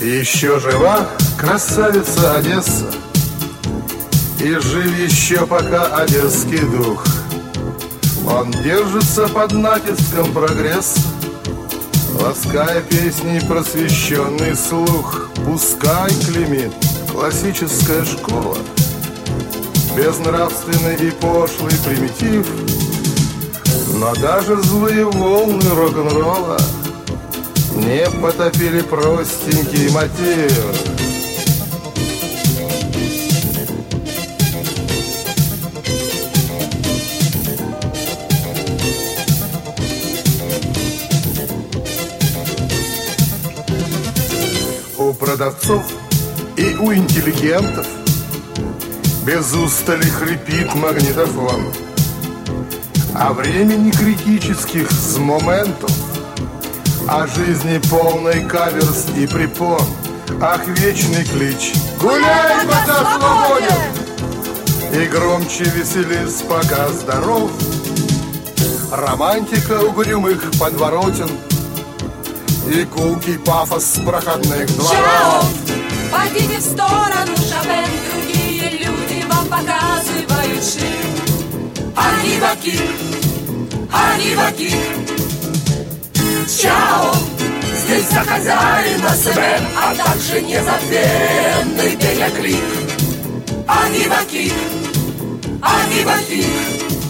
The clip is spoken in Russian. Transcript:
Еще жива красавица Одесса, и жив еще пока одесский дух. Он держится под натиском прогресса, лаская песней просвещенный слух. Пускай клеймит классическая школа безнравственный и пошлый примитив, но даже злые волны рок-н-ролла не потопили простенький мотив. У продавцов и у интеллигентов без устали хрипит магнитофон. О времени критических с моментов, о жизни полной каверс и препон. Ах, вечный клич: гуляй, пока свободен! И громче веселись, пока здоров. Романтика угрюмых подворотен и гулкий пафос проходных дворов. Чао! Пойдите в сторону, Шопен, другие люди вам показывают шик. Они ваки. Чао! Здесь за хозяина СМ, а также незабвенный Пеня Клик. Они ваки.